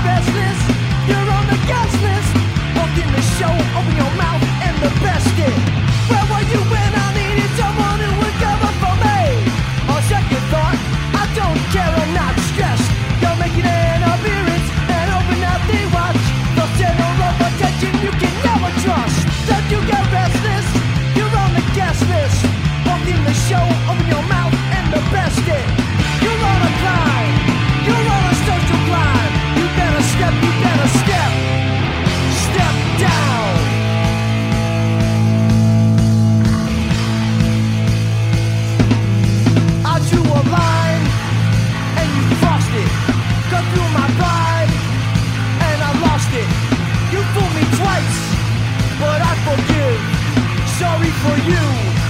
restless, you're on the guest list. Walked in the show, open your mouth, and the best did. Where were you when I needed someone who would cover for me? On second thought, I don't care, I'm not stressed. You're making an appearance and open up the watch. The center of attention you can never trust. Don't you get restless? You're on the guest list. Walked in the show, open your mouth, and the best did. You're on a climb, you're on a social climb. You better step down. I drew a line, and you crossed it. Cut through my pride, and I lost it. You fooled me twice, but I forgive. Sorry for you.